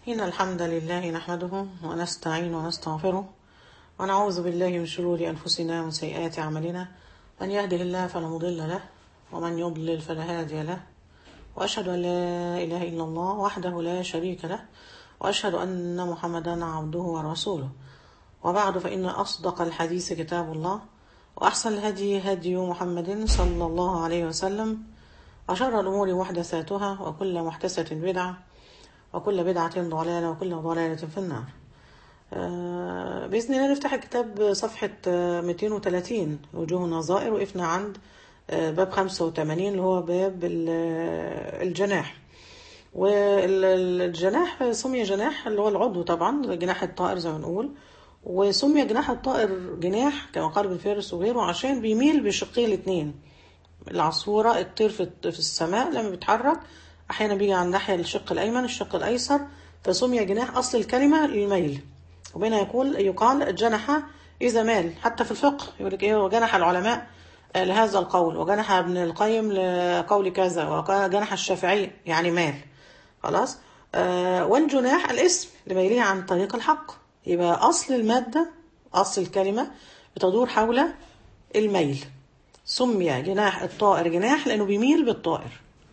إن الحمد لله نحمده ونستعين ونستغفره ونعوذ بالله من شرور أنفسنا ومن سيئات أعمالنا. من يهده الله فلا مضل له ومن يضلل فلا هادي له، وأشهد أن لا إله إلا الله وحده لا شريك له، وأشهد أن محمدا عبده ورسوله. وبعد، فإن أصدق الحديث كتاب الله، وأحسن الهدي هدي محمد صلى الله عليه وسلم، وشر الأمور محدثاتها، وكل محدثة بدعة، وكل بدعة ضلالة، وكل ضلالة في النار. بإذن الله نفتح الكتاب صفحة 230 وجوه النظائر، وقفنا عند باب 85 اللي هو باب الجناح. والجناح سمي جناح اللي هو العضو، طبعا جناح الطائر زي ما نقول، وسمي جناح الطائر جناح كما قال ابن فارس وغيره عشان بيميل بشقيه الاثنين. العصفورة الطير في السماء لما بيتحرك أحيانا بيجي عن ناحية الشق الأيمن الشق الأيسر، فسمي جناح. أصل الكلمة للميل، وبين يقال جنح إذا مال. حتى في الفقه يقول لك إيه، وجنح العلماء لهذا القول، وجنح ابن القيم لقول كذا، وجنح الشافعي يعني مال. خلاص. والجناح الاسم لميله عن طريق الحق. يبقى أصل المادة أصل الكلمة بتدور حول الميل. سمي جناح الطائر جناح لأنه بيميل بالطائر،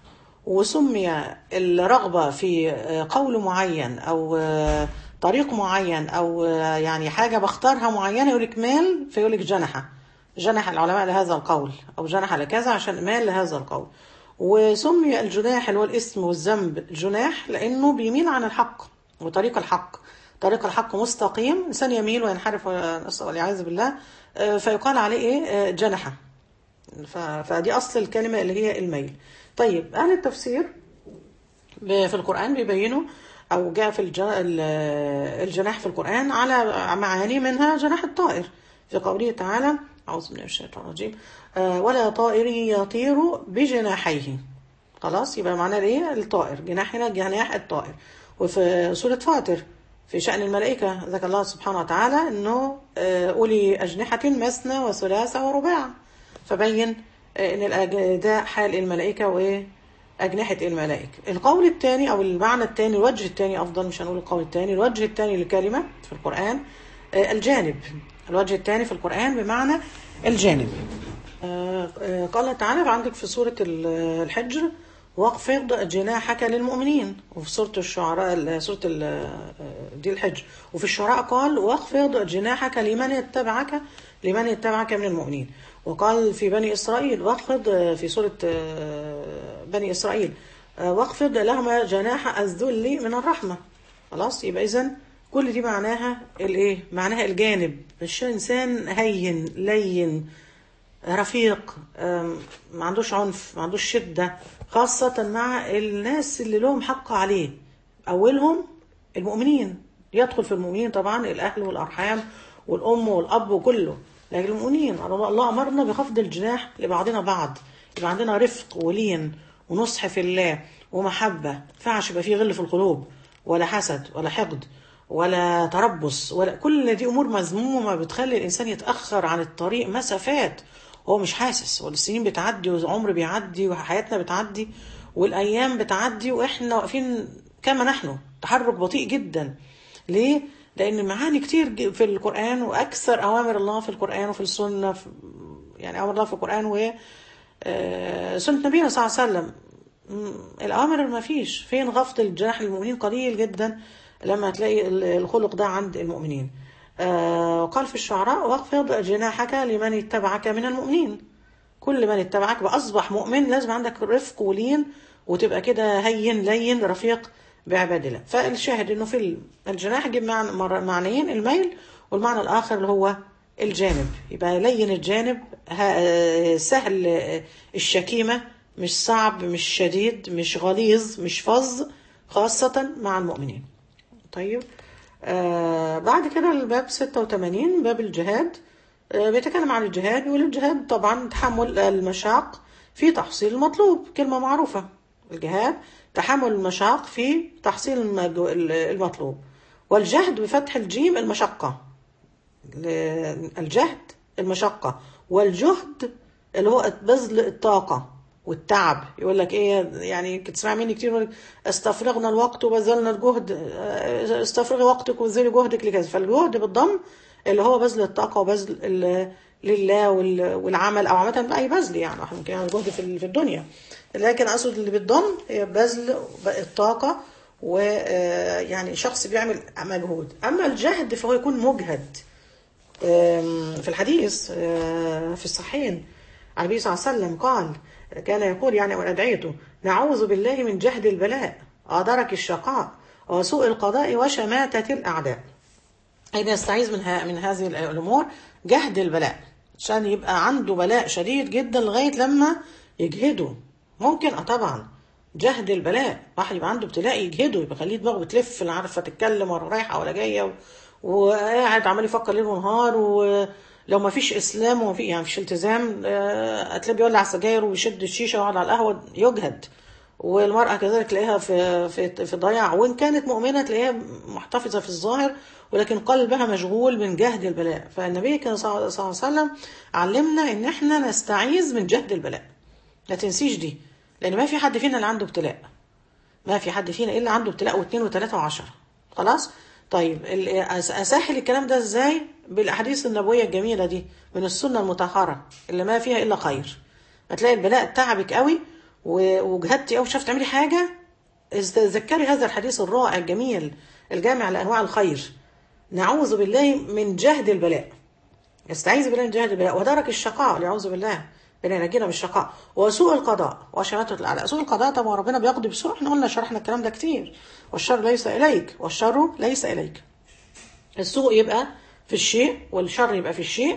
وسمي الرغبة في قول معين أو طريق معين أو يعني حاجة بختارها معينة يقولك مال، فيقولك جنح العلماء لهذا القول، أو جنح لكذا عشان مال لهذا القول. وسمي الجناح اللي هو الاسم والذنب جناح لأنه بيميل عن الحق وطريق الحق. طريق الحق مستقيم، إنسان يميل وينحرف والعياذ بالله، فيقال عليه إيه؟ جنح. فدي أصل الكلمة اللي هي الميل. طيب، أهل التفسير في القرآن بيبينوا أو جاء في الجناح في القرآن على معاني، منها جناح الطائر في قوله تعالى: أعوذ بالله من الشيطان الرجيم، ولا طائر يطير بجناحيه. خلاص، يبقى معناه ايه؟ الطائر جناح، هنا جناح الطائر. وفي سورة فاطر في شأن الملائكة ذكر الله سبحانه وتعالى أنه أولي أجنحة مثنى وثلاثة ورباع، فبين ان ده حال الملائكه واجنحه الملائكه. القول الثاني او المعنى الثاني، الوجه الثاني افضل، مش هنقول القول الثاني، الوجه الثاني للكلمه في القران الجانب. الوجه الثاني في القران بمعنى الجانب. قال تعالى عندك في سوره الحجر: واخفض جناحك للمؤمنين. وفي سوره الشعراء سوره دي الحجر. وفي الشعراء قال: واخفض جناحك لمن يتبعك من المؤمنين. وقال في بني إسرائيل واخفض، في سورة بني إسرائيل: واخفض لهما جناح الذل من الرحمة. خلاص، يبقى إذن كل دي معناها الايه؟ معناها الجانب. إنسان هين لين رفيق، ما عندوش عنف، ما عندوش شدة، خاصة مع الناس اللي لهم حق عليه. أولهم المؤمنين، يدخل في المؤمنين طبعا الأهل والأرحام والأم والأب وكله، لكن المؤمنين الله أمرنا بخفض الجناح لبعضنا بعض. يبقى عندنا رفق ولين ونصح في الله ومحبة. ما ينفعش يبقى فيه غل في القلوب، ولا حسد ولا حقد ولا تربص، ولا كل دي أمور مذمومة بتخلي الإنسان يتأخر عن الطريق مسافات هو مش حاسس. والسنين بتعدي والعمر بيعدي وحياتنا بتعدي والأيام بتعدي وإحنا واقفين كما نحن، تحرك بطيء جدا. ليه؟ لأن معاني كتير في القرآن، وأكثر أوامر الله في القرآن وفي السنة، يعني أوامر الله في القرآن وسنة نبينا صلى الله عليه وسلم. الأوامر ما فيش. فين غفض الجناح للمؤمنين؟ قليل جدا لما تلاقي الخلق ده عند المؤمنين. وقال في الشعراء: واخفض جناحك لمن اتبعك من المؤمنين. كل من اتبعك بأصبح مؤمن لازم عندك رفق ولين، وتبقى كده هين لين رفيق بعباد الله. فالشاهد انه في الجناح يجيب معنيين: الميل، والمعنى الاخر اللي هو الجانب. يبقى لين الجانب، سهل الشكيمة، مش صعب، مش شديد، مش غليظ، مش فظ، خاصة مع المؤمنين. طيب، بعد كده الباب 86 باب الجهاد. بيتكلم عن الجهاد، بيقول الجهاد طبعا تحمل المشاق في تحصيل المطلوب. كلمة معروفة، الجهاد تحمل المشاق في تحصيل المطلوب. والجهد بفتح الجيم المشقة، الجهد المشقة، والجهد اللي هو بذل الطاقة، والتعب. يقول لك ايه يعني، تسمع مني كتير يقول لك استفرغنا الوقت وبذلنا الجهد، استفرغي وقتك وبذلي جهدك لكذا. فالجهد بالضم اللي هو بذل الطاقه وبذل لله والعمل، او عامه باي بذل يعني. احنا ممكن نعمل جهد في الدنيا، لكن اقصد اللي بالضم هي بذل الطاقه، ويعني شخص بيعمل مجهود. اما الجهد فهو يكون مجهد. في الحديث في الصحيحين عن النبي صلى الله عليه وسلم قال، كان يقول يعني وأدعيته: نعوذ بالله من جهد البلاء ودرك الشقاء وسوء القضاء وشماتة الأعداء. أين يستعيذ من هذه الأمور؟ جهد البلاء، عشان يبقى عنده بلاء شديد جدا لغاية لما يجهده. ممكن طبعا جهد البلاء، واحد يبقى عنده ابتلاء يجهده، يبقى خليه دماغه بتلف، لا عارفه تتكلم ولا رايحه ولا جايه، وقاعد عمال يفكر ليل ونهار. ولو ما فيش اسلام وما في يعني مفيش التزام، هتلاقيه بيولع سجاير ويشد الشيشه ويقعد على القهوه، يجهد. والمرأة كذلك تلاقيها في ضياع، وإن كانت مؤمنة تلاقيها محتفظة في الظاهر ولكن قلبها مشغول من جهد البلاء. فالنبي كان صلى الله عليه وسلم علمنا إن احنا نستعيذ من جهد البلاء. لا تنسيش دي، لأن ما في حد فينا اللي عنده ابتلاء، ما في حد فينا إلا عنده ابتلاء واثنين وثلاثة وعشرة. خلاص؟ طيب أسهل الكلام ده إزاي؟ بالأحاديث النبوية الجميلة دي من السنة المطهرة اللي ما فيها إلا خير. هتلاقي البلاء تعبك قوي وجهدتي قوي، شفت تعملي حاجة، تذكري هذا الحديث الرائع الجميل الجامع لأنواع الخير: نعوذ بالله من جهد البلاء، يستعيذ بالله من جهد البلاء ودرك الشقاء، يعوذ بالله بنا ينجينا بالشقاء، وسوء القضاء وشماتة الأعداء. سوء القضاء طبعا ربنا بيقضي بسوء، احنا قلنا شرحنا الكلام ده كتير. والشر ليس إليك، والشر ليس إليك. السوء يبقى في الشيء والشر يبقى في الشيء،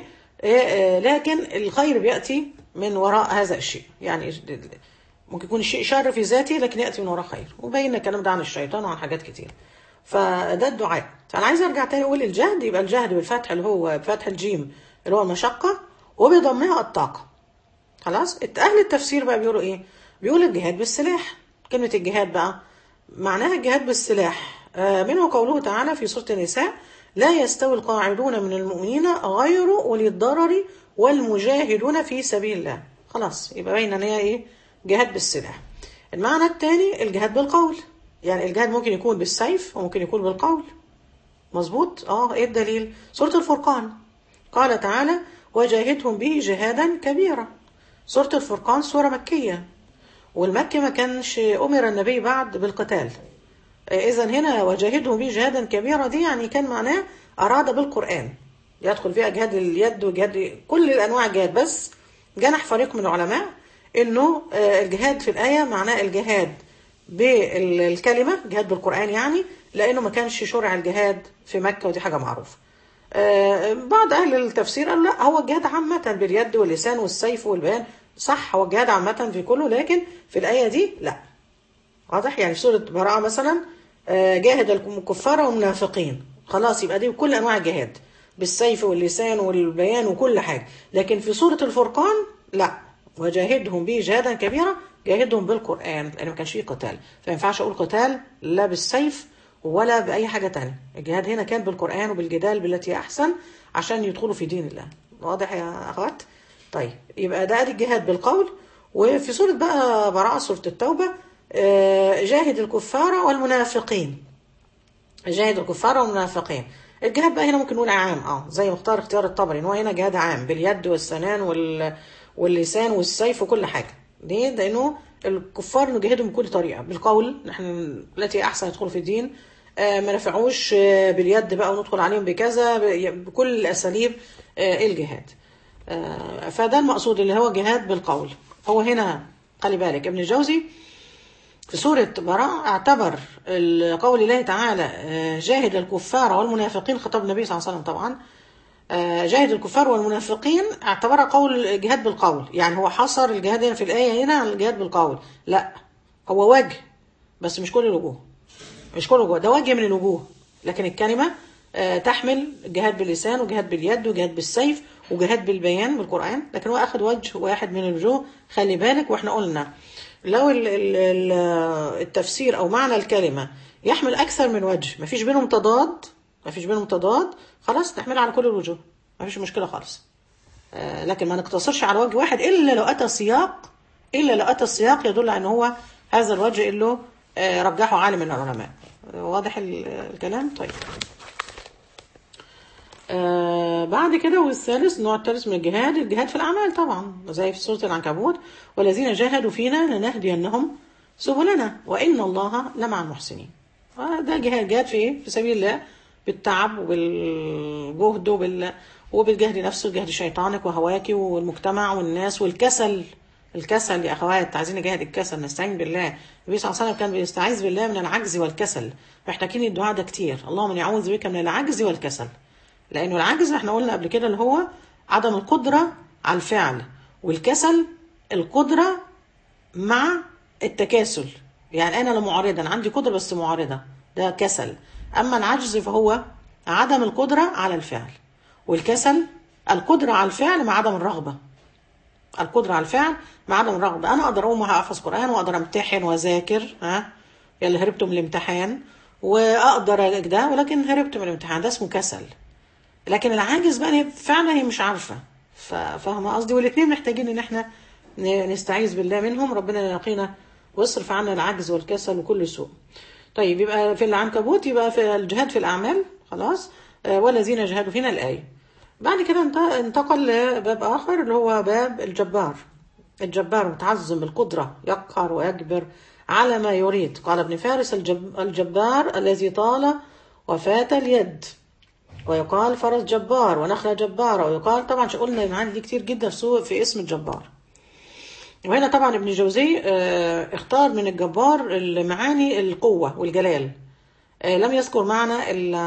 لكن الخير بيأتي من وراء هذا الشيء. يعني ممكن يكون الشيء شر في ذاته لكن يأتي من وراء خير، وبينا الكلام ده عن الشيطان وعن حاجات كتير. فده الدعاء. فأنا عايز أرجع تاني أقول الجهد يبقى الجهد بالفتح اللي هو بفتح الجيم اللي هو المشقة، وبضمها الطاقة. خلاص؟ أهل التفسير بقى بيقولوا إيه؟ بيقولوا الجهاد بالسلاح. كلمة الجهاد بقى معناها الجهاد بالسلاح. منه قوله تعالى في سورة النساء: لا يستوي القاعدون من المؤمنين غير أولي الضرر والمجاهدون في سبيل الله. خلاص، يبقى باين ان هي ايه؟ جهاد بالسلاح. المعنى الثاني الجهاد بالقول، يعني الجهاد ممكن يكون بالسيف وممكن يكون بالقول. مظبوط؟ ايه الدليل؟ سورة الفرقان قال تعالى: وجاهدهم به جهادا كبيرا. سورة الفرقان سورة مكية، والمكي ما كانش أمر النبي بعد بالقتال. إذن هنا وجاهدهم به جهادا كبيرا دي يعني كان معناه أراد بالقرآن، يدخل فيها جهاد اليد وجهاد كل الأنواع الجهاد. بس جنح فريق من العلماء إنه الجهاد في الآية معناه الجهاد بالكلمة، جهاد بالقرآن يعني، لأنه ما كانش شرع الجهاد في مكة، ودي حاجة معروفة. بعض أهل التفسير قال لا، هو الجهاد عامة باليد واللسان والسيف والبيان. صح، هو الجهاد عامة في كله، لكن في الآية دي لا. واضح؟ يعني في سورة براءة مثلا جاهد الكفار والمنافقين، خلاص يبقى دي كل أنواع الجهاد بالسيف واللسان والبيان وكل حاجة. لكن في سورة الفرقان لا، وجاهدهم به جهادا كبيرا، جاهدهم بالقرآن، لأن ما كانش فيه قتال، فما ينفعش أقول قتال لا بالسيف ولا بأي حاجة تانية. الجهاد هنا كان بالقرآن وبالجدال بالتي أحسن عشان يدخلوا في دين الله. واضح يا أخوات؟ طيب، يبقى ده الجهاد بالقول. وفي سورة بقى براءة، سورة التوبة، جاهد الكفار والمنافقين. جاهد الكفار والمنافقين. الجهاد بقى هنا ممكن نقول عام، زي مختار اختيار الطبري، ان هو هنا جهاد عام باليد والسنان واللسان والسيف وكل حاجه. ليه؟ لانه الكفار نجاهدهم بكل طريقه، بالقول نحن التي احسن يدخلوا في الدين، ما نفعوش باليد بقى وندخل عليهم بكذا، بكل الاساليب الجهاد. فده المقصود اللي هو جهاد بالقول. هو هنا خلي بالك ابن الجوزي في سورة براءة اعتبر قول الله تعالى جاهد الكفار والمنافقين، خطاب النبي صلى الله عليه وسلم طبعا، جاهد الكفار والمنافقين اعتبرها قول جهاد بالقول. يعني هو حصر الجهاد هنا في الآية هنا على الجهاد بالقول، لا هو وجه بس مش كل الوجوه، مش كل الوجوه، ده وجه من الوجوه. لكن الكلمة تحمل جهاد باللسان وجهاد باليد وجهاد بالسيف وجهاد بالبيان بالقرآن، لكن هو أخذ وجه واحد من الوجوه. خلي بالك، واحنا قلنا لو التفسير أو معنى الكلمة يحمل أكثر من وجه، مفيش بينهم تضاد، خلاص نحملها على كل الوجوه، مفيش مشكلة خالص. لكن ما نقتصرش على وجه واحد إلا لو أتى سياق إلا لو أتى السياق يدل على أن هو هذا الوجه اللي رجحه عالم من العلماء. واضح الكلام؟ طيب. بعد كده، والثالث النوع الثالث من الجهاد في الأعمال طبعا، زي في سورة العنكبوت: والذين جاهدوا فينا لنهدينهم سبلنا وإن الله لمع المحسنين. ده جهاد في إيه؟ في سبيل الله، بالتعب وبالجهد وبالجهد نفسه، جهد شيطانك وهواك والمجتمع والناس والكسل. الكسل يا أخوات، عايزين نجاهد الكسل، نستعين بالله. النبي صلى الله عليه وسلم كان بيستعيذ بالله من العجز والكسل. محتاجين الدعاء ده كتير: اللهم إني أعوذ بك من العجز والكسل. لأنه العجز احنا قلنا قبل كده اللي هو عدم القدرة على الفعل، والكسل القدرة مع التكاسل. يعني أنا معارضة، عندي قدرة بس معارضة، ده كسل. أما العجز فهو عدم القدرة على الفعل، والكسل القدرة على الفعل مع عدم الرغبة. القدرة على الفعل مع عدم الرغبة. أنا أقدر أقوم أحفظ قرآن وأقدر أمتحن وأذاكر، يلا هربت من الامتحان، وأقدر ده، ولكن هربت من الامتحان، ده اسمه كسل. لكن العاجز بقى فعلا هي مش عارفة. فاهمة قصدي؟ والاثنين محتاجين ان احنا نستعيذ بالله منهم، ربنا يقينا ويصرف عنا العجز والكسل وكل سوء. طيب، يبقى في العنكبوت يبقى في الجهاد في الأعمال خلاص. والذين جاهدوا فينا الآية. بعد كده انتقل لباب آخر اللي هو باب الجبار. الجبار متعظم بالقدرة، يقهر ويجبر على ما يريد. قال ابن فارس: الجبار الذي طال وفات اليد. ويقال فرس جبار ونخلة جبارة. ويقال طبعا قلنا المعاني دي كتير جدا في اسم الجبار. وهنا طبعا ابن جوزي اختار من الجبار المعاني القوة والجلال. لم يذكر معنى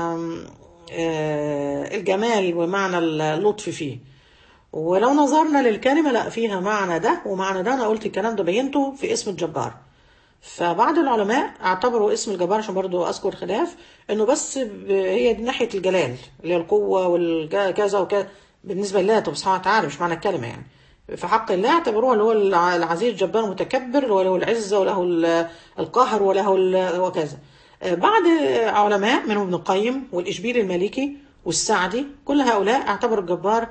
الجمال ومعنى اللطف فيه. ولو نظرنا للكلمة لا فيها معنى ده ومعنى ده. أنا قلت الكلام ده بينته في اسم الجبار. فبعض العلماء اعتبروا اسم الجبار، عشان برضو أذكر خلاف، انه بس هي دي ناحية الجلال اللي هي القوة والكذا وكذا بالنسبة لله سبحانه وتعالى، مش معنى الكلمة يعني. في حق الله اعتبروها اللي هو العزيز الجبار المتكبر، وله العزة وله القهر وله وكذا. بعض علماء منهم ابن القيم والإشبيلي المالكي والسعدي، كل هؤلاء اعتبروا الجبار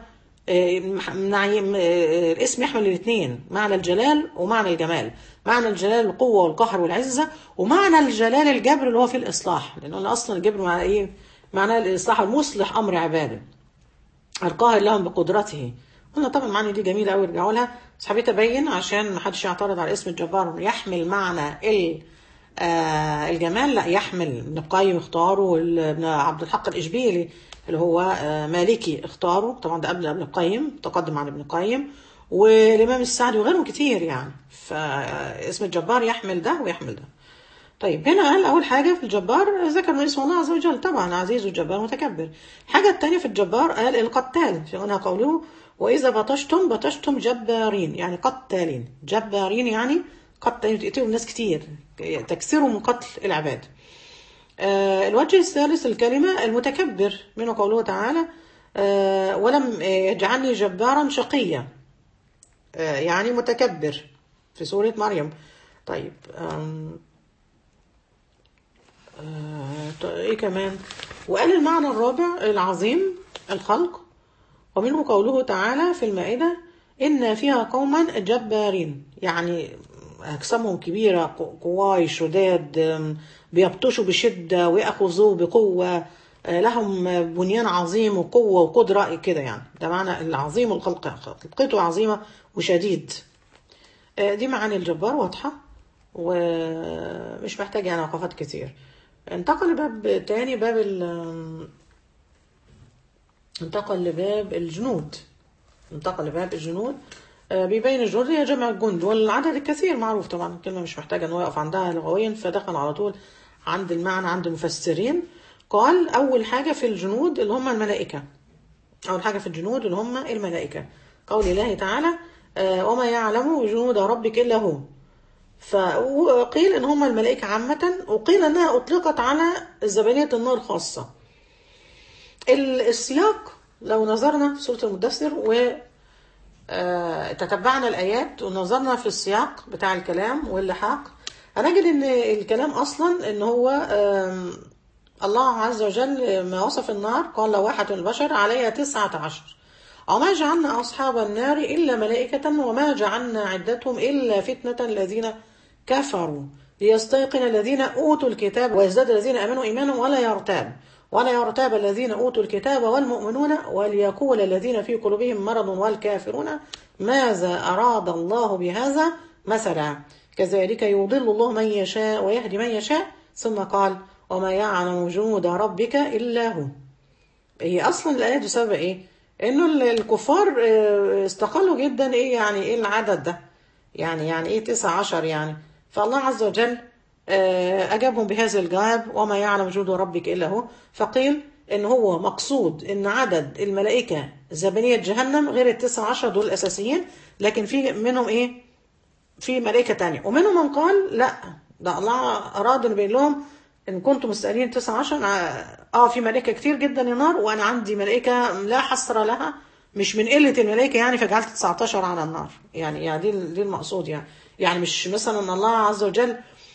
الاسم يحمل الاثنين، معنى الجلال ومعنى الجمال. معنى الجلال القوة والقهر والعزة، ومعنى الجلال الجبر اللي هو في الإصلاح، لأنه أصلا الجبر معنى إيه؟ معنى الإصلاح، المصلح أمر عباده، القاهر لهم بقدرته. قلنا طبعا المعاني دي جميلة أوي، ارجعوا لها، بس حبيت أبين عشان ما حدش يعترض على اسم الجبار يحمل معنى الجمال. لا، يحمل. ابن القيم اختاره، ابن عبد الحق الإشبيلي اللي هو مالكي اختاره، طبعا ده قبل ابن القيم، تقدم عن ابن القيم، والإمام السعدي وغيرهم كتير يعني. فاسم الجبار يحمل ده ويحمل ده. طيب، هنا قال أول حاجة في الجبار ذكر من اسم الله عز وجل، طبعا عزيز وجبار متكبر. الحاجة الثانية في الجبار قال القتال، في هنا قوله: وإذا بطشتم جبارين، يعني قتالين. جبارين يعني يقتلوا الناس كتير، تكثروا من قتل العباد. الوجه الثالث الكلمة المتكبر، منه قوله تعالى: ولم يجعلني جبارا شقيا، يعني متكبر، في سورة مريم. طيب، ايه كمان؟ وقال المعنى الرابع العظيم الخلق، ومنه قوله تعالى في المائدة: إن فيها قوما جبارين، يعني أجسامهم كبيرة، قواي شداد، بيبطشوا بشدة ويأخذوا بقوة، لهم بنيان عظيم وقوة وقدرة كده يعني. ده معنى العظيم الخلق، خلقته عظيمة وشديد. دي معاني الجبار واضحة ومش محتاجة يعني وقفات كتير. انتقل لباب تاني، انتقل لباب الجنود. بيبين الجنود هي جمع الجند، والعدد الكثير معروف طبعا، الكلمة مش محتاجة انه يقف عندها لغويا، فدخل على طول عند المعنى عند المفسرين. قال أول حاجة في الجنود اللي هم الملائكة. قول الله تعالى: وما يعلم جنود ربك إلا هو. فقيل ان هم الملائكة عامة، وقيل انها اطلقت على الزبانية النار خاصة. السياق لو نظرنا في سورة المدثر وتتبعنا الآيات ونظرنا في السياق بتاع الكلام واللحاق، هنجد ان الكلام اصلا ان هو الله عز وجل ما وصف النار قال: لواحة البشر عليها 19. وما جعلنا أصحاب النار إلا ملائكة وما جعلنا عدتهم إلا فتنة الذين كفروا ليستيقن الذين أوتوا الكتاب ويزداد الذين آمنوا إيمانا ولا يرتاب الذين أوتوا الكتاب والمؤمنون وليقول الذين في قلوبهم مرض والكافرون ماذا أراد الله بهذا مثلا كذلك يضل الله من يشاء ويهدي من يشاء. ثم قال وما يعلم جنود ربك إلا هو. هي أصلا الآية دي سبب إيه؟ إنه الكفار استقلوا جدا إيه يعني إيه العدد ده؟ يعني إيه 19 يعني؟ فالله عز وجل أجابهم بهذا الجواب وما يعلم جنود ربك إلا هو. فقيل إن هو مقصود إن عدد الملائكة زبانية جهنم غير 19 دول الأساسيين، لكن في منهم إيه؟ في ملائكة تانية، ومنهم من قال لا ده الله أراد أن يبين لهم إن كنتم مستقلين 19 في ملائكة كتير جدا النار وأنا عندي ملائكة لا حصر لها مش من قلة الملائكة يعني فجعلت 19 على النار يعني دي المقصود يعني مش مثلا أن الله عز وجل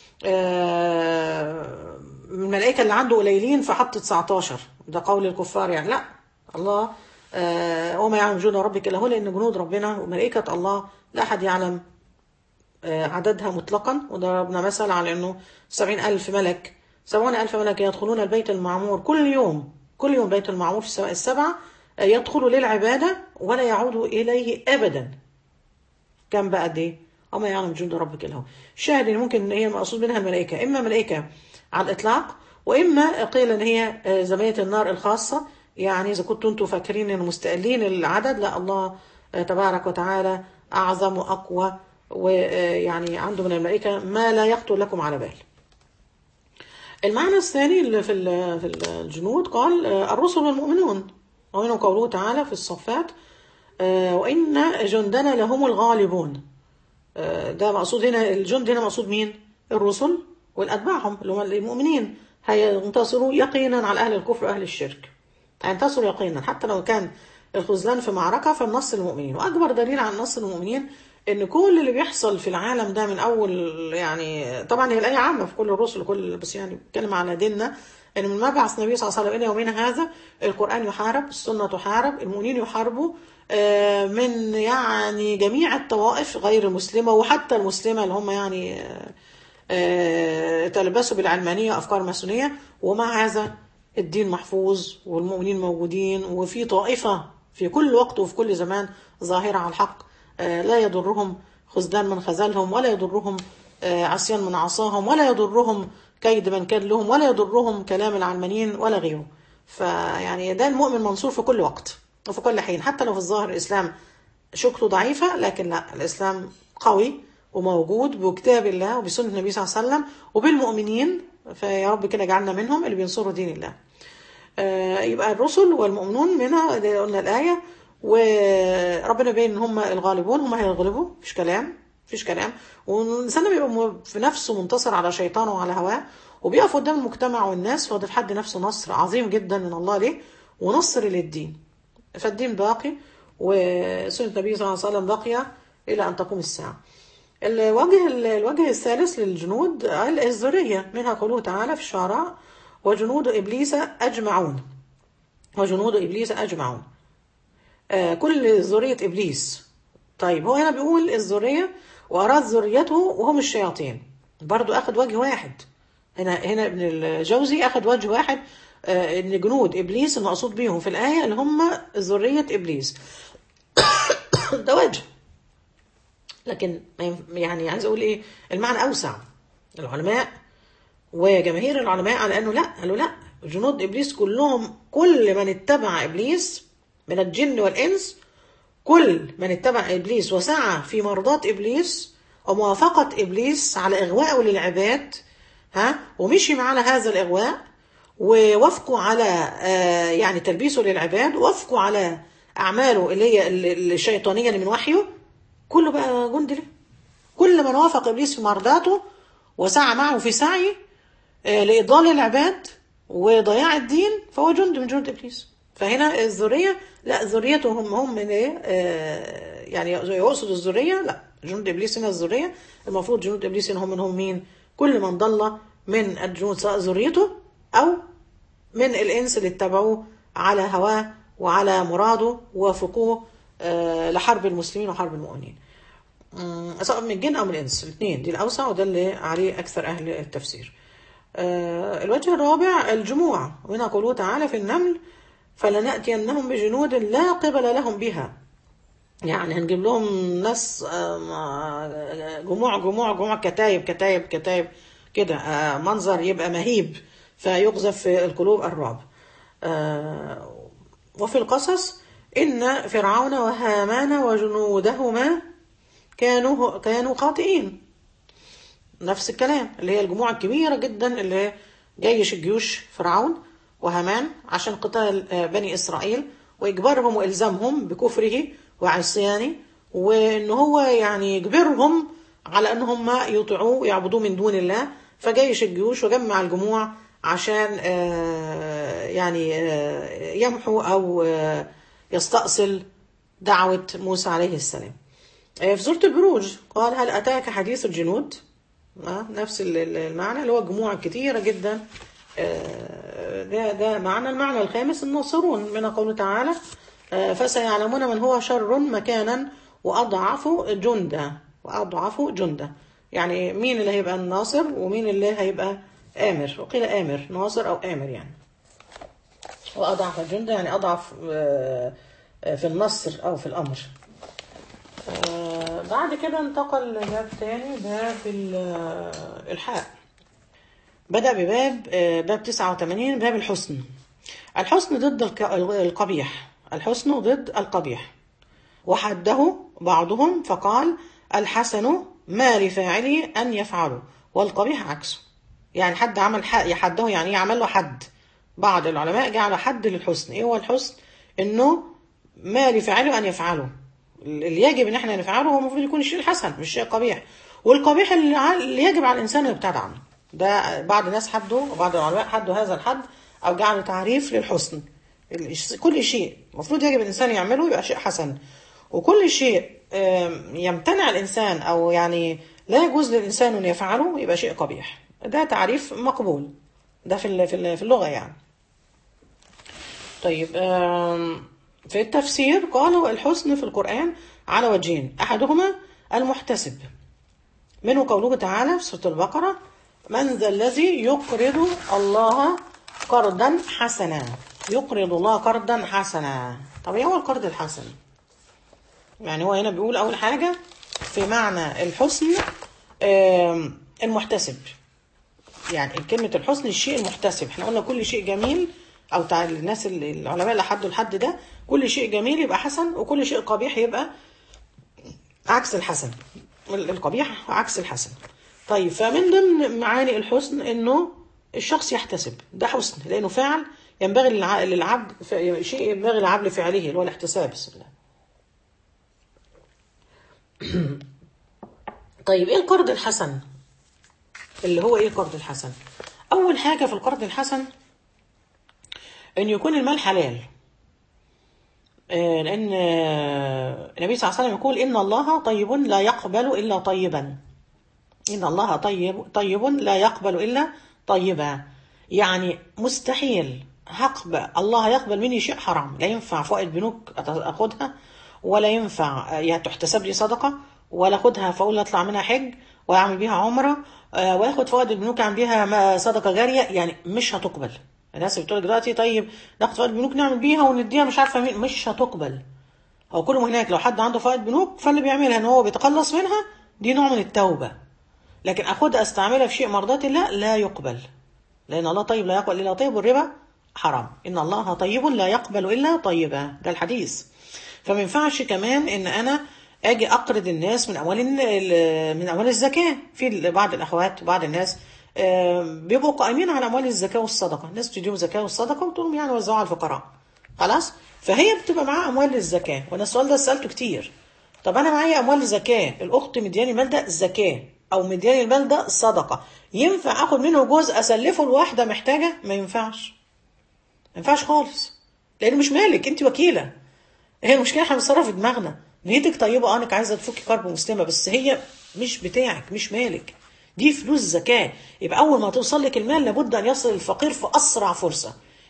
من الملائكة اللي عنده قليلين فحط 19 ده قول الكفار يعني لا الله وما يعلم جنود ربك إلا هو لأن جنود ربنا وملائكة الله لا أحد يعلم عددها مطلقا. وضربنا مثل على أنه 70,000 ملك 70,000 ملك يدخلون البيت المعمور كل يوم بيت المعمور في السماء السبعة يدخلوا للعبادة ولا يعودوا إليه أبدا. كم بقى دي؟ وما يعلم جنود ربك إلا هو. الشاهد إن ممكن إن هي مقصود منها الملائكة إما ملائكة على الإطلاق وإما قيل إن هي زبانية النار الخاصة يعني إذا كنتوا أنتوا فاكرين إن مستقلين العدد لا الله تبارك وتعالى أعظم وأقوى ويعني عنده من الملائكة ما لا يخطر لكم على بال. المعنى الثاني اللي في الجنود قال الرسل والمؤمنون ومنهم قوله تعالى في الصفات وإن جندنا لهم الغالبون. ده مقصود هنا الجند هنا مقصود مين؟ الرسل والأتباعهم اللي هم المؤمنين هينتصروا يقينا على أهل الكفر وأهل الشرك هينتصروا يقينا حتى لو كان الخذلان في معركة فالنصر المؤمنين. وأكبر دليل عن نصر المؤمنين ان كل اللي بيحصل في العالم ده من اول يعني طبعا هي الايه عامه في كل الرسل كل بس يعني بتكلم على ديننا ان من مبعث النبي صلى الله عليه وسلم الى يومنا هذا القران يحارب السنه تحارب المؤمنين يحاربوا من يعني جميع الطوائف غير المسلمه وحتى المسلمه اللي هم يعني تلبسوا بالعلمانيه افكار ماسونيه ومع هذا الدين محفوظ والمؤمنين موجودين وفي طائفه في كل وقت وفي كل زمان ظاهره على الحق لا يضرهم خذلان من خذلهم ولا يضرهم عصيان من عصاهم ولا يضرهم كيد من كاد لهم ولا يضرهم كلام العلمانيين ولا غيره. فيعني ده المؤمن منصور في كل وقت وفي كل حين حتى لو في الظاهر الإسلام شكله ضعيفة لكن لا الإسلام قوي وموجود بكتاب الله وبسنة النبي صلى الله عليه وسلم وبالمؤمنين فيا رب كده جعلنا منهم اللي بينصروا دين الله. يبقى الرسل والمؤمنون منها قلنا الآية وربنا بين ان هم الغالبون هم هيغلبوا مفيش كلام والانسان بيبقى في نفسه منتصر على شيطانه وعلى هواه وبيقف قدام المجتمع والناس فده في حد نفسه نصر عظيم جدا من الله ليه ونصر للدين. فالدين باقي وسنة النبي صلى الله عليه وسلم باقية إلى أن تقوم الساعة. الوجه الثالث للجنود الذرية منها قوله تعالى في الشعراء وجنود إبليس أجمعون كل ذرية إبليس. طيب هو هنا بيقول الذرية وأراد ذريته وهم الشياطين برضو أخذ وجه واحد هنا ابن الجوزي أخذ وجه واحد إن جنود إبليس المقصود بيهم في الآية اللي هم ذرية إبليس ده وجه لكن يعني عايز أقول إيه المعنى أوسع. العلماء وجماهير العلماء على أنه لا قالوا لا جنود إبليس كلهم كل من اتبع إبليس من الجن والإنس كل من اتبع إبليس وسعى في مرضات إبليس وموافقة إبليس على إغواءه للعباد ومشي معنا هذا الإغواء ووافقوا على يعني تلبيسه للعباد ووافقوا على أعماله اللي هي الشيطانية اللي من وحيه كله بقى جند له. كل من وافق إبليس في مرضاته وسعى معه في سعي لإضلال العباد وضياع الدين فهو جند من جنود إبليس. فهنا الذرية لا ذريتهم هم من ايه يعني يقصد الذرية لا جنود إبليس هنا الذرية المفروض جنود إبليس هم منهم مين كل من ضل من الجنود سواء ذريته أو من الإنس اللي اتبعوه على هواه وعلى مراده ووافقوه لحرب المسلمين وحرب المؤمنين، سواء من الجن أو من الإنس، الاثنين، دي الأوسع وده اللي عليه أكثر أهل التفسير. الوجه الرابع الجموع، وهنا قوله تعالى في النمل فلنأتينهم بجنود لا قبل لهم بها، يعني هنجيب لهم ناس جموع جموع جموع، كتايب كتايب كتايب كده، منظر يبقى مهيب فيقذف في القلوب الرعب. وفي القصص إن فرعون وهامان وجنودهما كانوا خاطئين، نفس الكلام، اللي هي الجموع الكبيرة جدا اللي هي جيوش فرعون وهامان عشان قتال بني إسرائيل وإجبارهم وإلزامهم بكفره وعصيانه، وإن هو يعني يجبرهم على أن هم يطيعوه ويعبدوه من دون الله. فجيش الجيوش وجمع الجموع عشان يعني يمحو أو يستأصل دعوة موسى عليه السلام. في سورة البروج قال هل أتاك حديث الجنود، نفس المعنى اللي هو الجموع كتيرة جدا. ده المعنى الخامس الناصرون، من قوله تعالى فسيعلمون من هو شر مكانا وأضعف جندا، يعني مين اللي هيبقى الناصر ومين اللي هيبقى آمر، وقيل آمر ناصر أو آمر يعني، وأضعف جندا يعني أضعف في النصر أو في الأمر. بعد كده انتقل لباب تاني، باب الحاء. بدأ باب 89، باب الحسن. الحسن ضد القبيح، الحسن ضد القبيح. وحده بعضهم فقال الحسن ما لفاعله أن يفعله والقبيح عكسه، يعني حد عمل يحده، يعني يعمل له حد. بعض العلماء جعل حد للحسن. ايه هو الحسن؟ انه ما لفاعله أن يفعله، اللي يجب ان احنا نفعله هو المفروض يكون الشيء الحسن مش الشيء القبيح، والقبيح اللي يجب على الانسان يبتعد عنه. ده بعض الناس حدوا، وبعض العلماء حدوا هذا الحد او جعلوا تعريف للحسن. كل شيء المفروض يجب الانسان يعمله يبقى شيء حسن، وكل شيء يمتنع الانسان او يعني لا يجوز للانسان ان يفعله يبقى شيء قبيح. ده تعريف مقبول، ده في اللغة يعني. طيب في التفسير قالوا الحسن في القرآن على وجهين، أحدهما المحتسب، منه قوله تعالى في سورة البقرة من ذا الذي يقرض الله قرضا حسنا، يقرض الله قرضا حسنا. طب ايه هو القرض الحسن؟ يعني هو هنا بيقول أول حاجة في معنى الحسن المحتسب، يعني كلمة الحسن الشيء المحتسب. احنا قلنا كل شيء جميل، او الناس العلماء اللي حدوا الحد ده، كل شيء جميل يبقى حسن وكل شيء قبيح يبقى عكس الحسن، القبيح عكس الحسن. طيب فمن ضمن معاني الحسن انه الشخص يحتسب، ده حسن لانه فعل ينبغي للعبد، شيء ينبغي للعبد فعله اللي هو الاحتساب. بسم الله. طيب ايه القرض الحسن؟ اللي هو ايه القرض الحسن؟ اول حاجة في القرض الحسن ان يكون المال حلال، لان النبي صلى الله عليه وسلم يقول ان الله طيب لا يقبل الا طيبا، ان الله طيب لا يقبل الا طيبا، يعني مستحيل الله يقبل مني شيء حرام. لا ينفع فوائد بنوك اخدها، ولا ينفع تحتسب لي صدقة، ولا اخدها فاقول اطلع منها حج واعمل بيها عمرة، واخد فوائد البنوك اعمل بيها صدقة جارية، يعني مش هتقبل. الناس بتقول دلوقتي طيب ناخد فوائد بنوك نعمل بيها ونديها مش عارفه مين، مش هتقبل. هو كله هناك لو حد عنده فوائد بنوك فاللي بيعملها ان هو بيتخلص منها، دي نوع من التوبه، لكن اخدها استعملها في شيء مرضات الله لا يقبل، لان الله طيب لا يقبل الا طيب، والربا حرام. ان الله طيب لا يقبل الا طيبا، ده الحديث. فما ينفعش كمان ان انا اجي اقرض الناس من اموال الزكاه. في بعض الاخوات وبعض الناس بيبقوا قائمين على اموال الزكاه والصدقه، الناس بتديهم زكاه والصدقه وتقولهم يعني وزعوها على الفقراء خلاص، فهي بتبقى معاها اموال الزكاه. وانا السؤال ده سالته كتير، طب انا معايا اموال الزكاه، الاخت مدياني المال ده زكاه او مدياني المال ده صدقه، ينفع اخد منه جزء اسلفه لواحده محتاجه؟ ما ينفعش، ما ينفعش خالص، لان مش مالك، انت وكيله. هي المشكله احنا بنصرف في دماغنا، نيتك طيبه انك عايزه تفكي كرب مسلمه، بس هي مش بتاعك، مش مالك، دي فلوس زكاه. يبقى اول ما توصل لك المال لابد ان يصل الفقير في اسرع فرصه.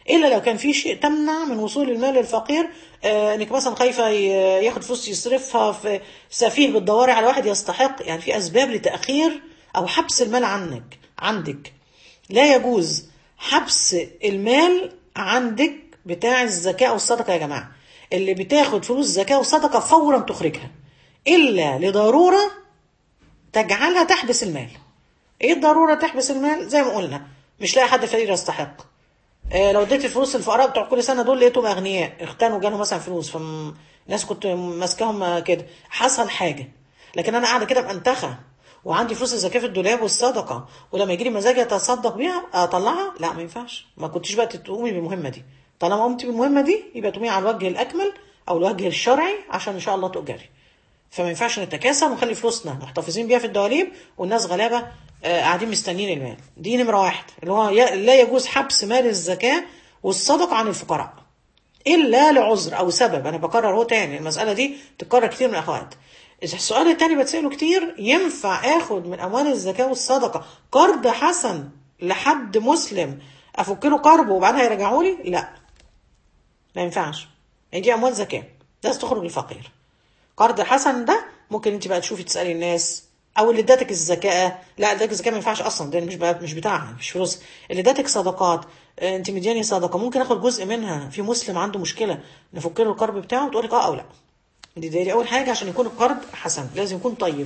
الا لو كان في شيء تمنع من وصول المال للفقير. انك مثلا خايفه ياخد فلوس يصرفها في سفيه، بتدوري على واحد يستحق، يعني في اسباب لتاخير او حبس المال عندك. لا يجوز حبس المال عندك بتاع الزكاه او الصدقه يا جماعه. اللي بتاخد فلوس زكاه وصدقه فورا تخرجها، الا لضروره تجعلها تحبس المال. ايه الضروره تحبس المال؟ زي ما قلنا، مش لاقي حد فقير يستحق. لو اديت الفلوس الفقراء بتوع كل سنه دول لقيتهم اغنياء اغتنوا جالهم مثلا فلوس، فالناس كنت ماسكاهم كده، حصل حاجه. لكن انا قاعده كده بانتخى وعندي فلوس الزكاه في الدولاب والصدقه، ولما يجي لي مزاج اتصدق بيها اطلعها، لا ما ينفعش. ما كنتش بقى تقومي بالمهمه دي. طالما قمتي بالمهمه دي يبقى تقومي على الوجه الاكمل او الوجه الشرعي عشان ان شاء الله تؤجري. فما ينفعش نتكاسل ونخلي فلوسنا محتفظين بيها في الدواليب والناس غلابه قاعدين مستنيين المال. دي نمره واحد، اللي هو لا يجوز حبس مال الزكاه والصدقه عن الفقراء الا لعذر او سبب. انا بكرر هو تاني، المساله دي تتكرر كتير من الاخوات. السؤال التاني بتساله كتير، ينفع اخد من اموال الزكاه والصدقه قرض حسن لحد مسلم افك له قرضه وبعدها يرجعوا لي؟ لا، ما ينفعش. دي اموال زكاه لازم تخرج للفقير. قرض حسن ده ممكن انت بقى تشوفي تسالي الناس، او اللي اداتك الزكاه، لا اداتك الزكاه ما ينفعش اصلا، ده مش بتاعها، مش فلوس. اللي اداتك صدقات، انت مدياني صدقه، ممكن اخد جزء منها في مسلم عنده مشكله نفك له القرض بتاعه، تقول لك اه او لا. دي اول حاجه، عشان يكون القرض حسن لازم يكون طيب.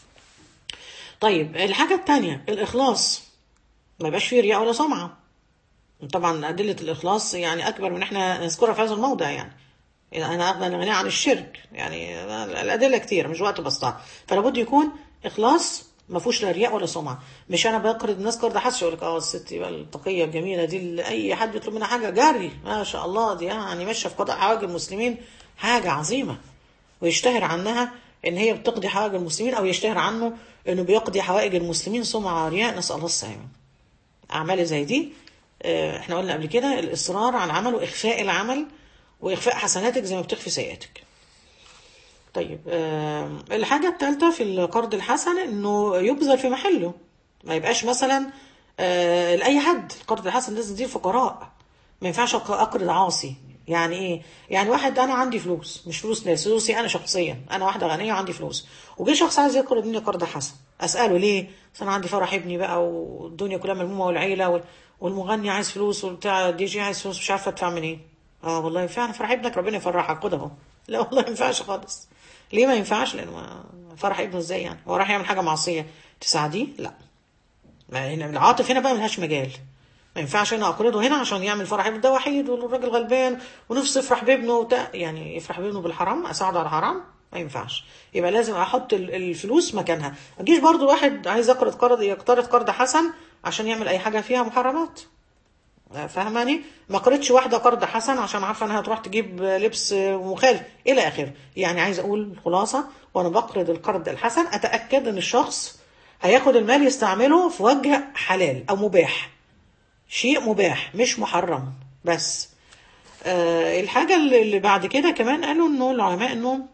طيب الحاجه الثانيه الاخلاص، ما يبقاش فيه رياء ولا سمعه. طبعا ادله الاخلاص يعني اكبر من احنا نذكرها في هذا الموضع. يعني انا اغنى الغنى عن الشرك، يعني الادله كتير مش وقت بسطها. فلا بد يكون اخلاص ما فيهوش لا رياء ولا سمعه. مش انا بقرض الناس قرض حسن يقول لك اه الست بقى التقيه الجميله دي اللي اي حد يطلب منها حاجه جري ما شاء الله، دي يعني ماشيه في قضاء حوائج المسلمين، حاجه عظيمه. ويشتهر عنها ان هي بتقضي حوائج المسلمين، او يشتهر عنه انه بيقضي حوائج المسلمين سمعه ورياء، نسال الله السلامه. اعمال زي دي احنا قلنا قبل كده الاصرار على العمل واخفاء العمل واخفاء حسناتك زي ما بتخفي سيئاتك. طيب الحاجه الثالثه في القرض الحسن انه يبذل في محله، ما يبقاش مثلا لاي حد. القرض الحسن لازم دي الفقراء، ما ينفعش اقرض عاصي. يعني ايه؟ يعني واحد انا عندي فلوس، مش فلوس ناس، فلوسي انا شخصيا، انا واحده غنيه وعندي فلوس، وجي شخص عايز يقرض مني قرض حسن، اساله ليه؟ اصل انا عندي فرح ابني بقى والدنيا كلها ملمومه والعيله والمغني عايز فلوس وبتاع الدي جي عايز فلوس، مش عارفه ادفع منين. اه والله فعلا فرح ابنك ربنا يفرحك خد اهو. لا والله ما ينفعش خالص. ليه ما ينفعش؟ لانه فرح ابنه ازاي يعني؟ هو راح يعمل حاجه معصيه تساعديه؟ لا. ما هنا العاطف هنا بقى ملهاش مجال. ما ينفعش انا اقرضه هنا عشان يعمل فرح ابنه، ده وحيد والراجل غلبان ونفسه يفرح بابنه وبتاع، يعني يفرح بابنه بالحرام، اساعده على حرام؟ ما ينفعش. يبقى لازم احط الفلوس مكانها. ما تجيش برضو واحد عايز يقترض قرض حسن عشان يعمل اي حاجه فيها محرمات. فاهماني؟ ما قرضتش واحده قرض حسن عشان عارفه انها تروح تجيب لبس مخالف الى اخره. يعني عايز اقول خلاصه، وانا بقرض القرض الحسن اتاكد ان الشخص هياخد المال يستعمله في وجه حلال او مباح، شيء مباح مش محرم. بس الحاجه اللي بعد كده كمان قالوا انه العلماء انه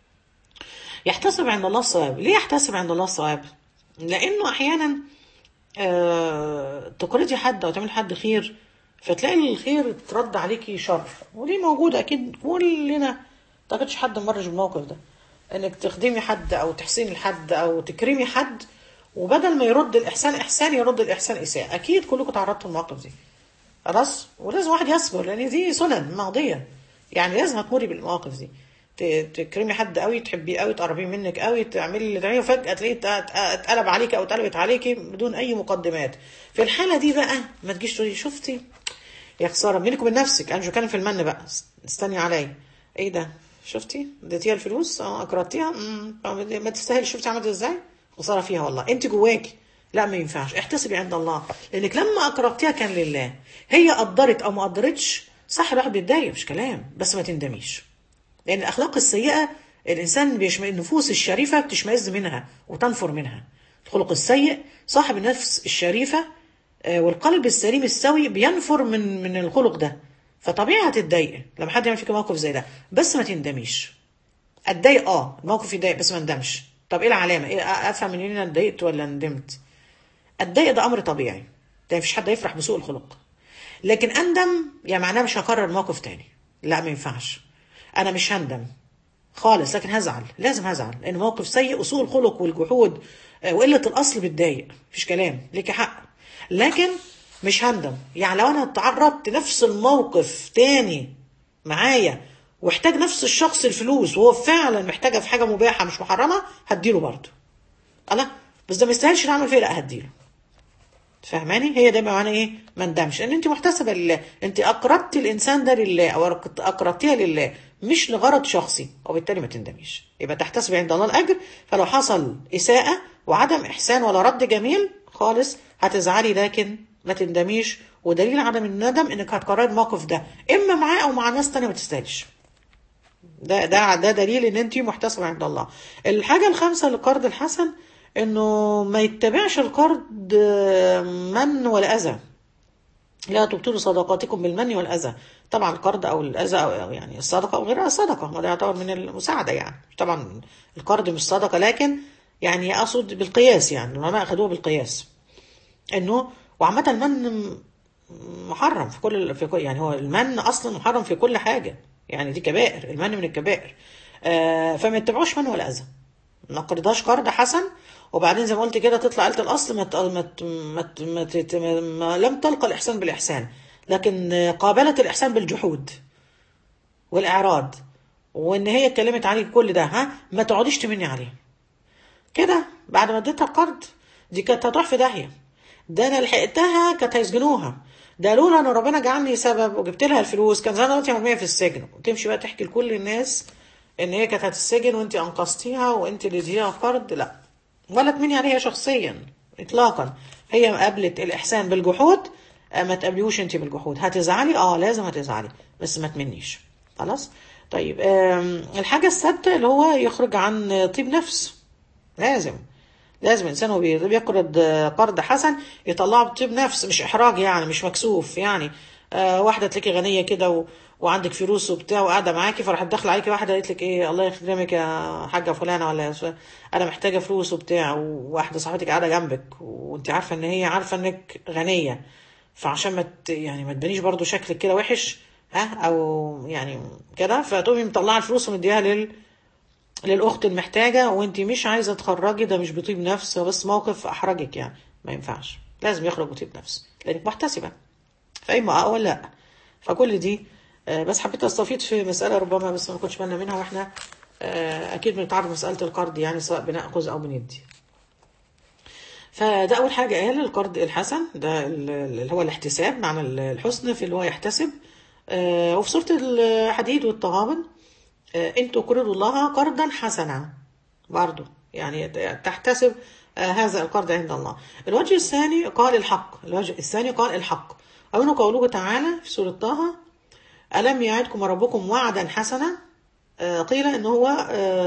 يحتسب عند الله الصواب. ليه يحتسب عند الله الصواب؟ لانه احيانا تقرضي حد او تعمل حد خير، فتلاقي الخير ترد عليكي شر، ودي موجوده اكيد كلنا. ما تاخدش حد مرج بالموقف ده، انك تخدمي حد او تحسيني لحد او تكرمي حد، وبدل ما يرد الاحسان احسان يرد الاحسان اساءه. اكيد كلكم تعرضتوا للمواقف دي. خلاص، ولازم واحد يصبر لان دي سنن ماضيه. يعني لازم هتمري بالمواقف دي. تكرمي حد قوي، تحبيه قوي، تقربيه منك قوي، تعملي اللي تعمليه، وفجاه تلاقيه اتقلب عليكي او اتقلبت عليكي بدون اي مقدمات. في الحاله دي بقى ما تجيش تقولي شفتي يا خساره بينك وبين نفسك، انا مش بتكلم في المن بقى، استني عليا. ايه ده؟ شفتي اديتيها الفلوس اكرتيها ما تستاهل، شفتي عملت ازاي؟ خساره فيها والله انت جواكي. لا ما ينفعش، احتسبي عند الله، لانك لما اكرتيها كان لله. هي قدرت او ما قدرتش صح، الواحد بيتضايق مش كلام، بس ما تندميش. لان الاخلاق السيئه الانسان النفوس الشريفه بتشمئز منها وتنفر منها. الخلق السيء صاحب النفس الشريفه والقلب السليم السوي بينفر من الخلق ده. فطبيعي هتتضايق لما حد يعمل فيك موقف زي ده، بس ما تندميش. اتضايق الموقف يضايق بس ما ندمش. طب ايه العلامه؟ ايه افهم منين انا اتضايقت ولا ندمت؟ اتضايق ده امر طبيعي، ده مفيش حد يفرح بسوء الخلق. لكن اندم يعني معناه مش هكرر موقف تاني، لا ما ينفعش. انا مش هندم خالص، لكن هزعل، لازم هزعل، لان موقف سيء وسوء الخلق والجحود وقله الاصل بتضايق، مفيش كلام، ليكي حق. لكن مش هندم. يعني لو انا تعرضت نفس الموقف تاني معايا واحتاج نفس الشخص الفلوس وهو فعلا محتاجها في حاجه مباحه مش محرمه، هديله برضه. انا بس ده ما يستاهلش نعمل فيه، لا هديله. فاهماني؟ هي ده معنى ايه؟ ما ندمش، ان انت محتسبه لله، انت اقربتي الانسان ده لله او اقربتيها لله مش لغرض شخصي، وبالتالي ما تندميش، يبقى تحتسبي عند الله الاجر. فلو حصل اساءه وعدم احسان ولا رد جميل خالص هتزعلي، لكن ما تندميش. ودليل عدم الندم انك هتكرري الموقف ده اما معاه او مع ناس تانية ما تستاهلش. ده دليل ان انت محتسبه عند الله. الحاجه الخامسه للقرض الحسن، انه ما يتبعش القرض من ولا اذى. لا تبطلوا صدقاتكم بالمن والاذى. طبعا القرض او الاذى أو يعني الصدقه او غيرها صدقه، ما ده يعتبر من المساعده يعني. طبعا القرض مش صدقه، لكن يعني اقصد بالقياس، يعني العلماء اخذوه بالقياس انه. وعامه المن محرم في كل يعني هو المن اصلا محرم في كل حاجه، يعني دي كبائر، المن من الكبائر. فما يتبعوش من ولا اذى، ما قرضهاش قرض حسن. وبعدين زي ما قلت كده تطلع آلة الأصل ما لم تلقى الإحسان بالإحسان، لكن قابلت الإحسان بالجحود والإعراض، وإن هي اتكلمت عليك كل ده، ها ما تقعديش تمني عليه كده. بعد ما اديتها القرض دي كانت هتروح في داهية، ده أنا لحقتها كانت هيسجنوها، ده لولا أن ربنا جعلني سبب وجبت لها الفلوس كان زمان دلوقتي مرمية في السجن. وتمشي بقى تحكي لكل الناس ان هي كانت هتتسجن وانت انقذتيها وانت اللي اديتيها قرض، لا، ولا تمني عليها شخصيا اطلاقا. هي قابلت الاحسان بالجحود، ما تقابليهوش انت بالجحود. هتزعلي، لازم هتزعلي، بس ما تمنيش. خلاص. طيب الحاجه السادسه اللي هو يخرج عن طيب نفس. لازم الانسان وهو بيقرض قرض حسن يطلعه بطيب نفس، مش احراج يعني، مش مكسوف يعني. واحده تلاقي غنيه كده وعندك فلوس وبتاع وقاعده معاكي، فراحت داخله عليكي واحده قالت لك ايه، الله يخدمك يا حاجه فلانه، ولا انا محتاجه فلوس وبتاع، وواحده صاحبتك قاعده جنبك وانت عارفه ان هي عارفه انك غنيه، فعشان يعني ما تبانيش برضو شكلك كده وحش، او يعني كده، فتقومي مطلعه الفلوس ومديها للاخت المحتاجه، وانت مش عايزه تخرجي، ده مش بطيب نفس، بس موقف احرجك يعني، ما ينفعش، لازم يخرج بطيب نفس لانك محتسبه. فاما ولا لا. فكل دي بس حبيت استفيد في مساله ربما بس ما كنتش بالنا منها، واحنا اكيد بنتعرض مساله القرض يعني، سواء بناخذ او بندي. فده اول حاجه قال القرض الحسن، ده اللي هو الاحتساب، معنى الحسن في اللي هو يحتسب. وفي سوره الحديد والتغابن ان تقرضوا الله قرضا حسنا، برضو يعني تحتسب هذا القرض عند الله. الوجه الثاني قال الحق، أو قوله تعالى في سورة طه: ألم يعدكم ربكم وعدا حسنا. قيل إن هو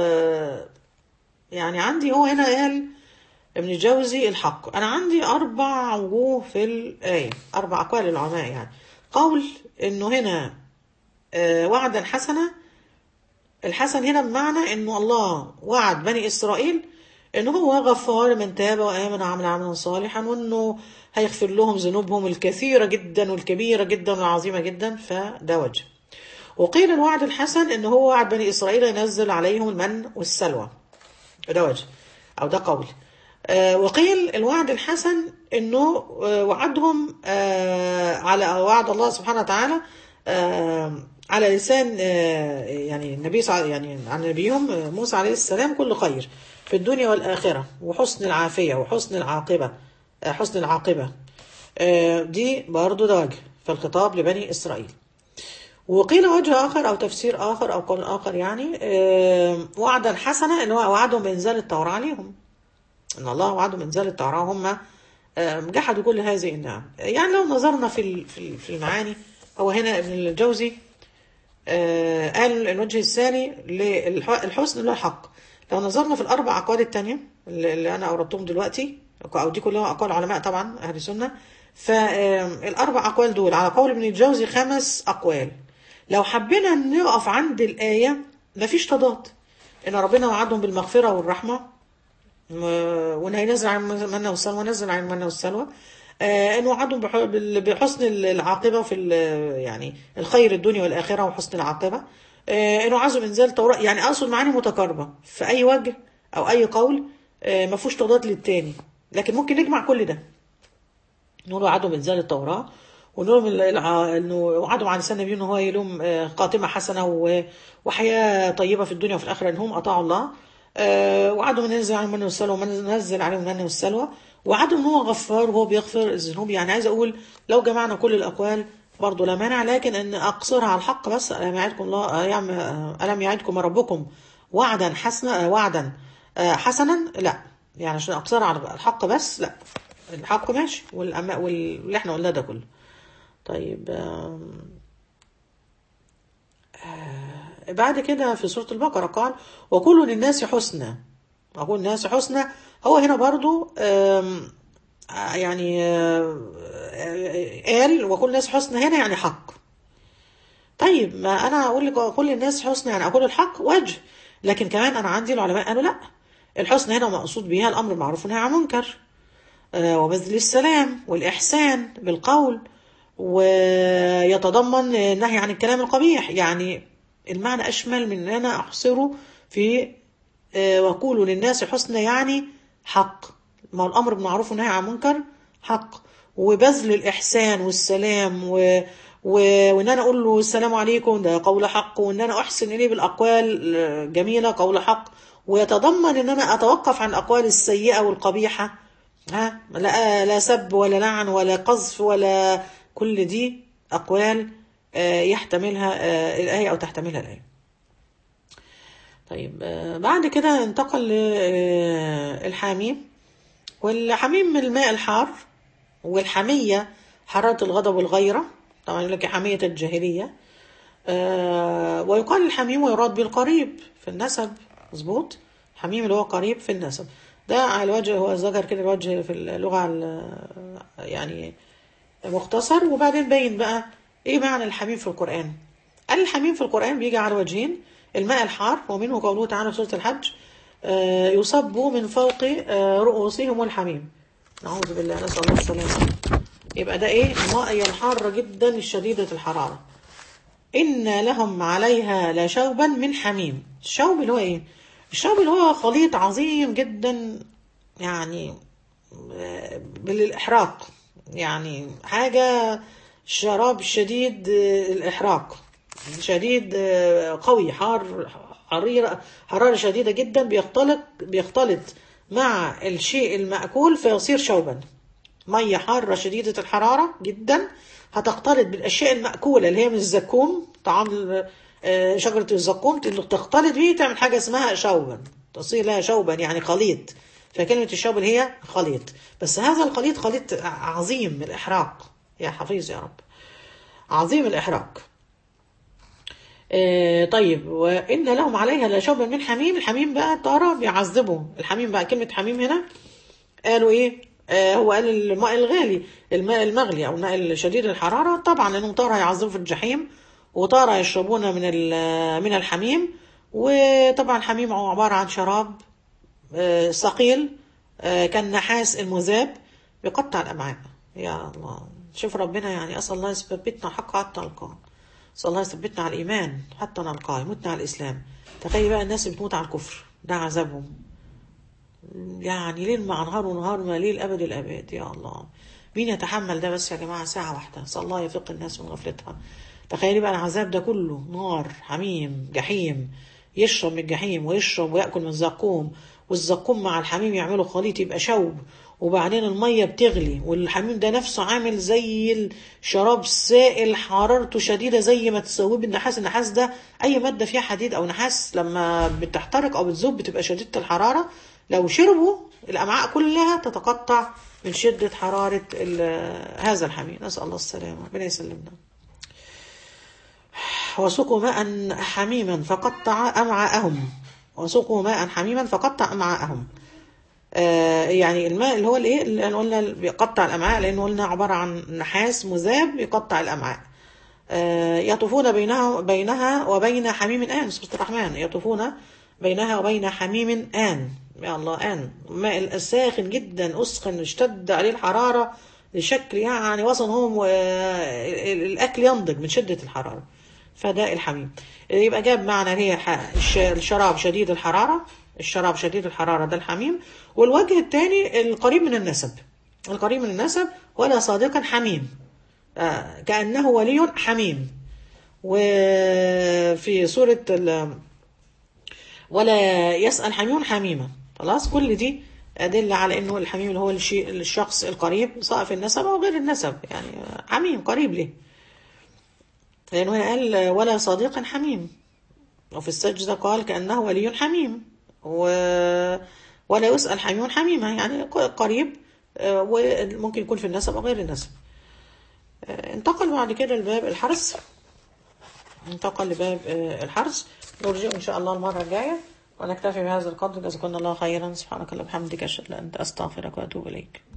يعني عندي، هو هنا قال ابن الجوزي الحق. أنا عندي 4 وجوه في الآية، 4 أقوال للعلماء يعني. قول إنه هنا وعدا حسنا، الحسن هنا بمعنى انه الله وعد بني اسرائيل انه هو غفار من تاب وامن وعمل عملا صالحا، وانه هيغفر لهم ذنوبهم الكثيره جدا والكبيره جدا والعظيمه جدا، فده وجه. وقيل الوعد الحسن انه هو وعد بني اسرائيل ينزل عليهم المن والسلوى، ده وجه او ده قول. وقيل الوعد الحسن انه وعدهم على وعد الله سبحانه وتعالى على لسان يعني النبي يعني عن نبيهم موسى عليه السلام كل خير في الدنيا والآخرة، وحسن العافية وحسن العاقبة، حسن العاقبة. دي برضو ده وجه في الخطاب لبني إسرائيل. وقيل وجه آخر أو تفسير آخر أو قول آخر يعني وعدا حسنا إن هو وعدهم بإنزال التوراة عليهم، إن الله وعدهم بإنزال التوراة، هم جحدوا كل هذه النعم. يعني لو نظرنا في المعاني، هو هنا ابن الجوزي قال الوجه الثاني للحسن اللي هو الحق. لو نظرنا في ال4 أقوال التانية اللي أنا أوردتهم دلوقتي، أو دي كلها أقوال علماء طبعا أهل السنة، فال4 أقوال دول على قول ابن الجوزي 5 أقوال. لو حبينا نقف عند الآية مفيش تضاد، إن ربنا وعدهم بالمغفرة والرحمة، وإن هينزل عن المن والسلوى، ونزل عن المن والسلوى. انه وعدهم بحسن العاقبه في يعني الخير الدنيا والاخره وحسن العاقبه. انه عزم انزال التوراه، يعني اقصد معاني متقاربه في اي وجه او اي قول، ما فيهوش تضاد للتاني، لكن ممكن نجمع كل ده. نقول وعدهم انزال التوراه، ونقول انه وعدهم على لسان نبينا ان هو يلوم خاتمه حسنه وحياه طيبه في الدنيا وفي الاخره انهم اطاعوا الله. وعدهم ان ينزل عليهم المن والسلوى، ومن نزل عليهم المن والسلوى. وعدهم ان هو غفار وهو بيغفر الذنوب. يعني عايز اقول لو جمعنا كل الاقوال برضه لا مانع، لكن ان اقصرها على الحق بس. الم يعدكم الله الم يعدكم ربكم وعدا حسنا، وعدا حسنا، لا. يعني عشان اقصرها على الحق بس لا، الحق ماشي واللي احنا قلنا ده كله. طيب بعد كده في سورة البقرة قال وكل للناس حسنى، وكل الناس حسنى. هو هنا برضو يعني قال وكل الناس حسنى هنا يعني حق. طيب ما انا اقول لك كل الناس حسنى يعني اقول الحق وجه، لكن كمان انا عندي العلماء قالوا لا، الحسنى هنا مقصود بها الامر بالمعروف والنهي عن المنكر، وبذل السلام والإحسان بالقول، ويتضمن النهي عن الكلام القبيح. يعني المعنى أشمل من أن أنا أحصره في وقولوا للناس حسنى يعني حق. ما هو الأمر بالمعروف والنهي عن المنكر حق، وبذل الإحسان والسلام وإن أنا أقول له السلام عليكم ده قول حق، وإن أنا أحسن إليه بالأقوال جميلة قول حق، ويتضمن إن أنا أتوقف عن الأقوال السيئة والقبيحة. لا سب ولا لعن ولا قذف ولا، كل دي أقوال يحتملها الآية أو تحتملها الآية. طيب بعد كده انتقل للحاميم. والحميم من الماء الحار، والحمية حرارة الغضب والغيرة، طبعا يقول لك حمية الجاهلية. ويقال الحميم ويراد به القريب في النسب، مظبوط. حميم اللي هو قريب في النسب، ده على الوجه هو ذكر كده الوجه في اللغة يعني مختصر، وبعدين بين بقى ايه معنى الحميم في القرآن. قال الحميم في القرآن بيجي على وجهين: الماء الحار، ومنه قوله تعالى في سورة الحج يصب من فوق رؤوسهم الحميم. نعوذ بالله، نسأل الله السلامة. يبقى ده ايه؟ الماء الحارة جدا الشديدة الحرارة. إن لهم عليها لشوبا من حميم. الشوب اللي هو ايه؟ الشوب اللي هو خليط عظيم جدا، يعني بالإحراق، يعني حاجة شراب شديد الإحراق، شديد قوي، حرارة شديدة جدا، بيختلط مع الشيء المأكول فيصير شوبا. مية حارة شديدة الحرارة جدا هتختلط بالأشياء المأكولة اللي هي من الزكوم، طعام شجرة الزقوم، تختلط بيه تعمل حاجة اسمها شوبا، تصير لها شوبا يعني خليط. فكلمة الشوب اللي هي خليط، بس هذا الخليط خليط عظيم الإحراق، يا حفيظ يا رب، عظيم الإحراق. طيب وإن لهم عليها لشوبا من حميم. الحميم بقى طارة بيعذبوا. الحميم بقى كلمة حميم هنا قالوا إيه؟ هو قال الماء الغالي، الماء المغلي أو الماء الشديد الحرارة، طبعا لأنهم طارة يعذبوا في الجحيم، وطارة يشربون من الحميم. وطبعا الحميم هو عبارة عن شراب ثقيل كالنحاس المذاب، بيقطع الأمعاء. يا الله، شوف ربنا، يعني أسأل الله يثبتنا حق حتى نلقاه، أسأل الله يثبتنا على الإيمان حتى نلقاه، يموتنا على الإسلام. تخيل بقى الناس بتموت على الكفر، ده عذابهم، يعني ليل مع نهار ونهار ما ليل أبد الأبد. يا الله، مين يتحمل ده بس يا جماعة؟ ساعة واحدة، أسأل الله يفق الناس من غفلتها. تخيلي بقى العذاب ده كله، نار، حميم، جحيم، يشرب من الجحيم ويشرب ويأكل من الزقوم، والزقوم مع الحميم يعملوا خليط يبقى شوب، وبعدين المية بتغلي، والحميم ده نفسه عامل زي الشراب سائل حرارته شديدة زي ما تسويه بالنحاس. النحاس ده أي مادة فيها حديد أو نحاس لما بتحترق أو بتذوب بتبقى شديدة الحرارة، لو شربوا الأمعاء كلها تتقطع من شدة حرارة هذا الحميم. نسأل الله السلامة، ربنا يسلمنا. وسقوا ماء حميما فقطع أمعاءهم، وسقوا ماء حميما فقطع أمعاءهم. يعني الماء اللي هو الايه اللي قلنا بيقطع الامعاء، لانه قلنا عباره عن نحاس مذاب يقطع الامعاء. يطوفون بينها وبين حميم آن. سورة الرحمن، يطوفون بينها وبين حميم آن. يا الله، آن الماء الساخن جدا، أسخن اشتد عليه الحرارة لشكل يعني وزنهم، والأكل ينضج من شدة الحرارة. فده الحميم. يبقى جاب معنى هي الشراب شديد الحرارة، الشراب شديد الحرارة ده الحميم. والوجه الثاني القريب من النسب، القريب من النسب. ولا صادقا حميم، كأنه ولي حميم. وفي سورة ولا يسأل حميم حميمة. خلاص، كل دي أدلة على أنه الحميم اللي هو الشخص القريب، سواء في النسب أو غير النسب، يعني حميم قريب ليه، لأنه هنا قال ولا صديق حميم. وفي السجدة قال كأنه ولي حميم. ولا يسأل حميم حميمة، يعني قريب، وممكن يكون في النسب أو غير النسب. انتقل بعد كده لباب الحرث. انتقل لباب الحرث. نرجع إن شاء الله المرة الجاية، ونكتفي بهذا القدر. جزاكم الله خيرا. سبحانك اللهم وبحمدك، أشهد أن لا إله إلا أنت، أستغفرك وأتوب إليك.